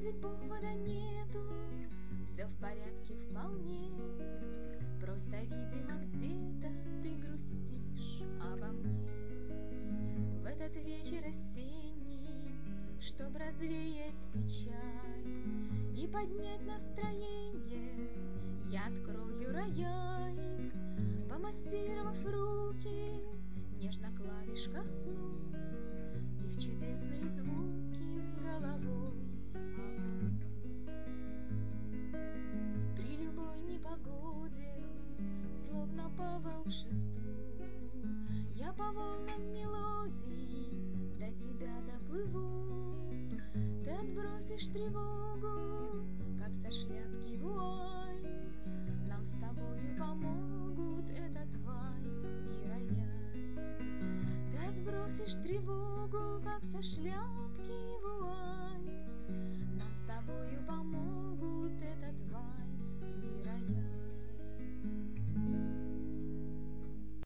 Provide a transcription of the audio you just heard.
вроде повода нету, все в порядке вполне. Просто, видимо, где-то ты грустишь обо мне. В этот вечер осенний, чтоб развеять печаль и поднять настроение, я открою рояль. Помассировав руки, нежно клавиш коснусь и в чудесные звуки с головой окунусь. При любой непогоде, словно по волшебству, я по волнам мелодий до тебя доплыву. Ты отбросишь тревогу, как со шляпки вуаль. Нам с тобою помогут этот вальс и рояль. Ты отбросишь тревогу, как со шляпки вуаль. Нам с тобою помогут